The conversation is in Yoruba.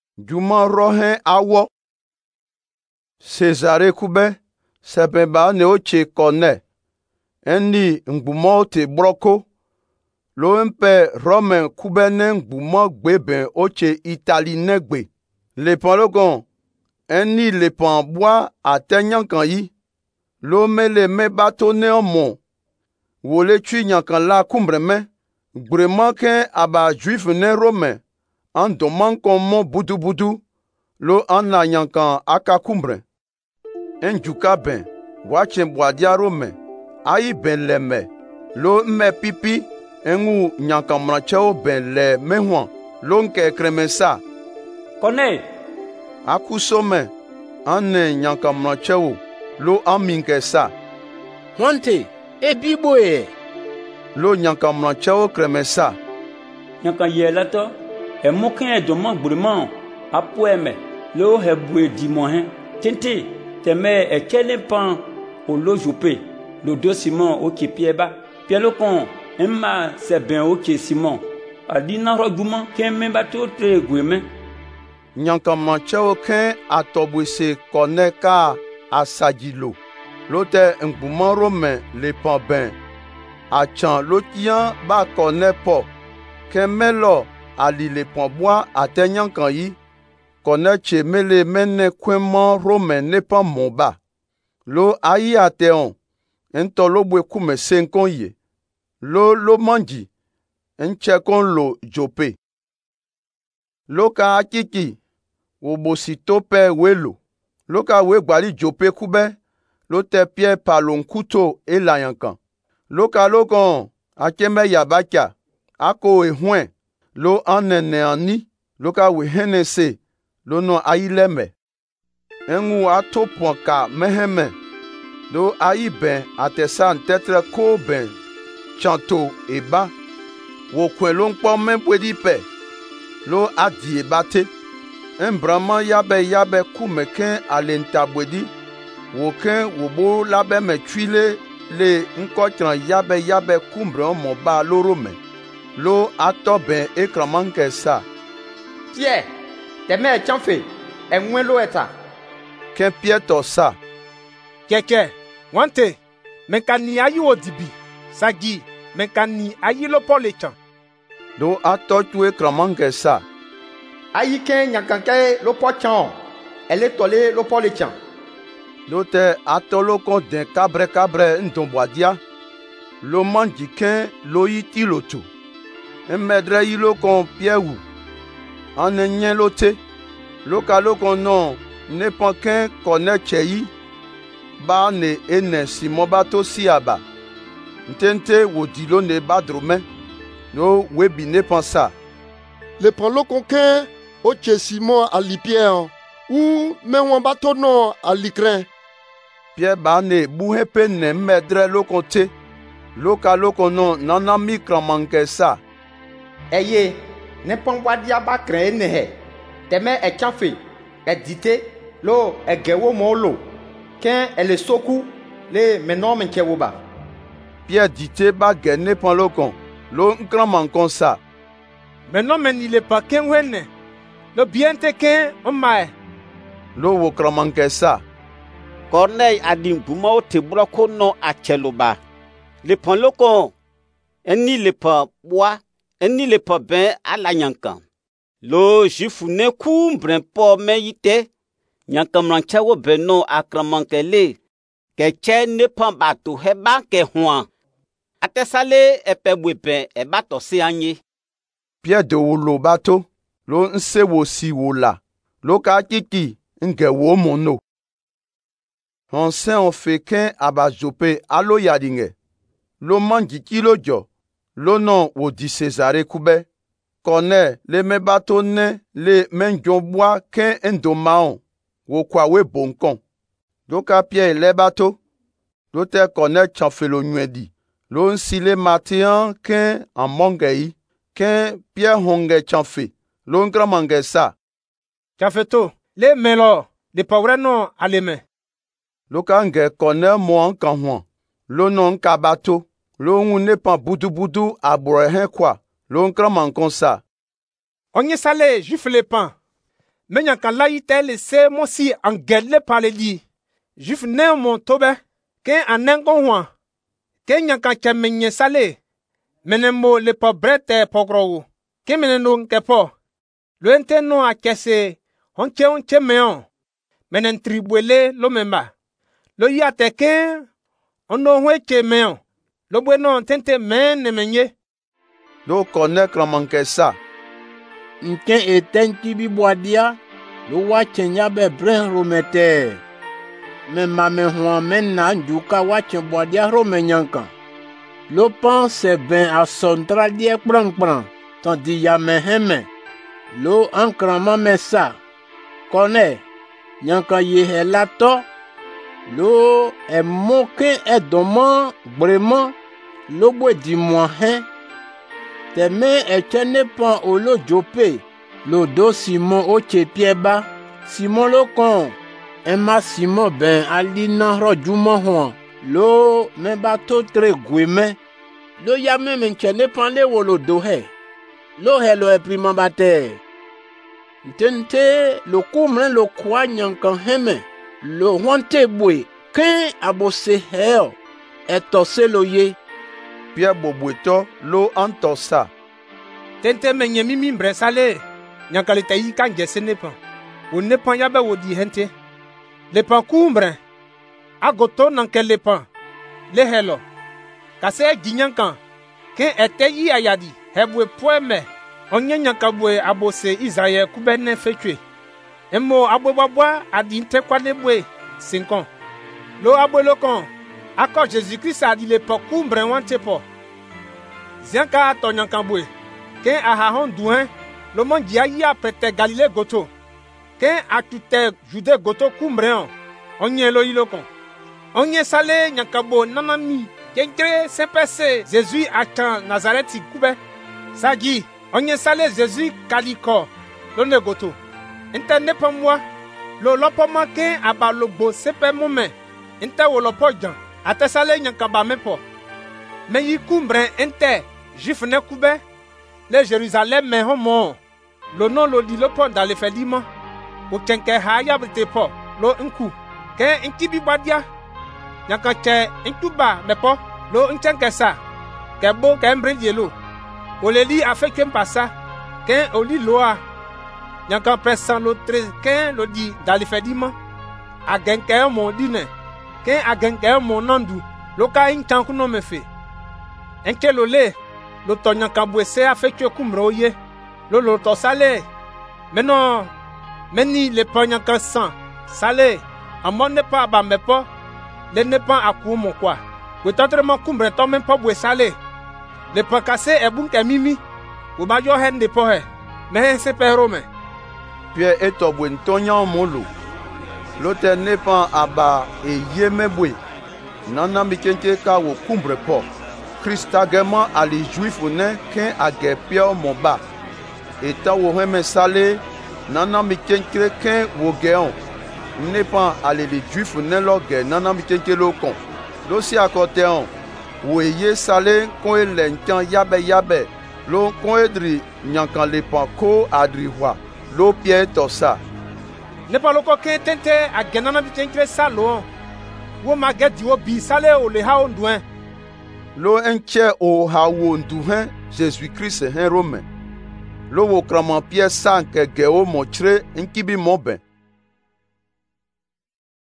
Juma rohen awo. Césaré kube, sepemba ne oche kone. Eni ngbumo te broko. Lo mpe Romain kube ne ngbumo gbeben oche Italie negbe. Le pologon, eni le pan bois atenyankan yi. Lo me le me bato ne omon. Wole tui nyankan la kumbreme. Gbrema ken aba juif ne Romain. An doman kon mon budu budu. Lo an na nyankan aka kumbre. En juka ben. Wachen boadia Romain. Ayi ben leme. Lo me pipi. Engu nyankan mrancheo ben le mehuan. Lo nke kremesa. Kone. Akusome. Ane nyankan mrancheo. Lo aminke sa. Wante. Ebiboe. Lo nyankan mrancheo kremesa. Nyankan yelato. E moken e doman gbreman. Apoeme. Lo hebwe dimohen. Tente. Teme e kele pan. O lo jope. Lo do Simon o ki pieba. Pielo kon. Emma se ben o ki Simon. Adina rojuman. Ken men bato tre gweme. Nyankan mrancheo ken atobwese kone ka asajilo. Lote ngbuman Romain le pan ben. Achan lotian ba kone po. Ken melo ali le pan bois atenyankan yi. Kone che mele mene kwenman Romain ne pan monba. Lo ayi ateon. Ento lo bwe kume senkon ye. Lo manji. Enche kon lo jope. Lo ka akiki. Wobosito pe welo. Lo ka we gbali jope kube. Lo te pie palon kuto e la yankan. Lo ka lo kon akeme yabakia. Ako e hwen. Lo anene ani. Lo ka we henese. Lo no ayileme. Engu ato ponka meheme. Lo ayi ben atesa ntetre ko ben. Chanto eba. Wo kwen lo nkpo menpwedi pe. Lo adi ebate. Embrama yabe kumeken alentabwedi. Woken wobo labe me tuile le nkotran yabe kumbre moba lorome. Lo atoben ekramanke sa. Pierre, teme chanfe, enwen lo eta. Ken Pieto sa. Keke, wante, menkani ayi odibi, sagi, menkani ayi lo polechan. Do atotu ekramanke sa. Ayi ken nyankanke lo pochan, ele tole lo polechan. Lo te atolo kon den kabre ndomboadia. Lo manji ken lo yiti lotu. Emedre yi lo kon piewu. Ane nyen lo te. Lo ka lo kon non ne pan ken kone cheyi. Ba ne ene Simon bato si aba. Ntente wodi lo ne badrome. No webi ne pan sa. Le pan lo kon ken o che Simon ali Pierre. Ou men bato non ali kren. Pierre ba ne buhe pe ne medre lo kon te. Lo ka lo kon non nanami kramanke sa. Eye, ne pan wadia ba kren ne he. Teme e chanfe, e dite, lo e gewo mo lo. Ken e le soku, le menon menche wo ba. Pierre dite ba gen ne pan lo kon. Lo nkramankon sa. Menon men il est pas ken wene. Lo bien te ken omae. Lo wo kramanke sa. Corneille adin bumao te broko no acheloba. Le pan loko. Eni le pan bois. Eni le pan ben ala nyankan. Lo jifu ne kumbren po me yite. Nyankan mranchawo beno akramankele. Keche ne pan bato heba ke huan. Atesale epebwe ben e bato se anye. Pierre de wo lo bato. Lo nse wo si wo la. Lo ka kiki nge wo mono. Hansen on fe ken aba jope alo yadinge. Lo manji kilo jo. Lo non wo di Césaré kube. Kone le me bato ne le menjon bois ken endomaon. Wo kwa we bonkon. Do ka Pierre le bato. Lo te kone chanfe lo nyedi. Lo nsile matian ken en mongei. Ken Pierre honge chanfe. Lo nkramange sa. Chafeto, le melo, de paureno aleme. Lo ka nge kone mo an kanwan. Lo non kabato. Lo ne pan budu abore hen kwa. Lo nkraman kon sa. Onye sale juif le pan. Menya kan la yite le se mosi an gelle pale di. Juif ne mon tobe. Ken anengo hwan. Ken nyankan ke menye sale. Menemo le po brete pogro. Ken meneno nke po. Lo ente no a kese onche meon. Menen tribwele lo memba. Lo yate ken ono hweche meon. Lo bueno tente men ne menye. Lo konek ramanke sa. Nken eten kibi boadia. Lo wachen yabe bren romete. Men mame huan men na njuka wachen boadia romenyankan. Lo pense ben a sondra die prang tandi ya meheme. Lo ankrama mesa. Kone nyankan ye lato. Lo e moke e doman breman. Lo bwe di mohen. Teme e chene pan o lo jope. Lo do Simon o chepieba. Simon lo kon. Emma Simon ben alina rojuma huan. Lo men bato tre gweme. Lo yame men chene pan le wo lo do he. Lo he lo e priman bate. Tente lo kumren lo kwa nyankan heme. Lo wante bwe. Ken abose heo. Etose lo ye. Pierre bobweto lo antosa. Tente menye mimi mbresale. Nyankale te yi kan jese nepan. O nepan yabe wo di hente. Lepan kumbre. Agoto nanke lepan. Le helo. Kase ginyankan. Ken ete yi ayadi. Hebwe poeme. Onye nyankabwe abose Israel kubene fetwe. Emo abwe babwa adi nte kwa nebwe 5 Lo abwe lokon. Ako Jésus-Christ a dit le po kumbre wante po. Zianka ato nyankabwe. Ken ahahon douin. Lo mongi ayi apete Galilée goto. Ken atute Jude goto kumbre on. Onye lo ilokon. Onye sale nyankabo nanami. Kenkre sepese Jésus atan Nazareti kube. Sagi. Onye sale Jésus kaliko. Lo ne goto. Inte ne pa mwa. Lo lopo manke aba logbo sepe mome. Inte wo lopo jan. Ate sale nyankaba mepo. Me yi kumbre inte. Juif ne kube. Le Jérusalem me homo. Lo non lo di lopo dans le fedima. O kenke ha yabite po. Lo nku. Ke inkibi badia. Nyankache inkuba mepo. Lo nchenke sa. Ke bo ke mbrindye lo. O le li afekwe mpasa. Ke o li loa. Nyankan presan lo 13. Ke lo di dans le fedima. Agenke mo dine. Ke agenke mo nandu. Lo ka inchanku no me fe. Enke lo le. Lo to nyankan bwese afekwe kumre oye. Lo to sale. Meno. Meni le pa nyankan san. Sale. Amon ne pa ba mepo. Le ne pa akou mon kwa. We totreman kumbre to men pa bwe sale. Le pa kase e bunke mimi. We ba yo hen de po he. Me se pe rome. Pierre eto bwe ntonyan molo. Lo te ne pa aba e yeme bwe. Nana mikenke ka wo kumbre po. Christa geman ali juif ne ken age Pierre moba. Eta wo heme sale. Nana mikenke ken wo geon. Ne pa ale li juif ne lo ge nana mikenke lo kon. Lo si akote on. Wo ye sale kon e lenkan yabe. Lo kon edri nyankan le pan ko adri wa. Lo Pierre tosa. Ne pa loko ken tente a genana mikenke sa lo. Wo magedi wo bi sale o le ha onduen. Lo enche o ha wo nduhen Jésus-Christ hen Romain. Lo wo kraman Pierre sanke ge o mochre nkibi moben.